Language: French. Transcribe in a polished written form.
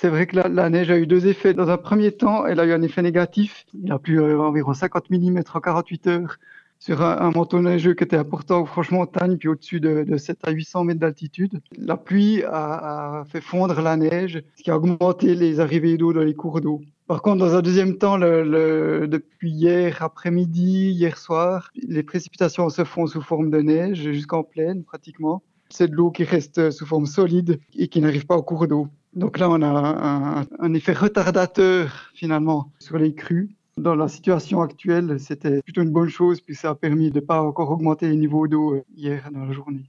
C'est vrai que la neige a eu deux effets. Dans un premier temps, elle a eu un effet négatif. Il a plu environ 50 millimètres en 48 heures sur un manteau neigeux qui était important aux franches montagnes, puis au-dessus de 7 à 800 mètres d'altitude. La pluie a fait fondre la neige, ce qui a augmenté les arrivées d'eau dans les cours d'eau. Par contre, dans un deuxième temps, depuis hier après-midi, hier soir, les précipitations se font sous forme de neige jusqu'en plaine pratiquement. C'est de l'eau qui reste sous forme solide et qui n'arrive pas au cours d'eau. Donc là, on a un effet retardateur finalement sur les crues. Dans la situation actuelle, c'était plutôt une bonne chose, puis ça a permis de ne pas encore augmenter les niveaux d'eau hier dans la journée.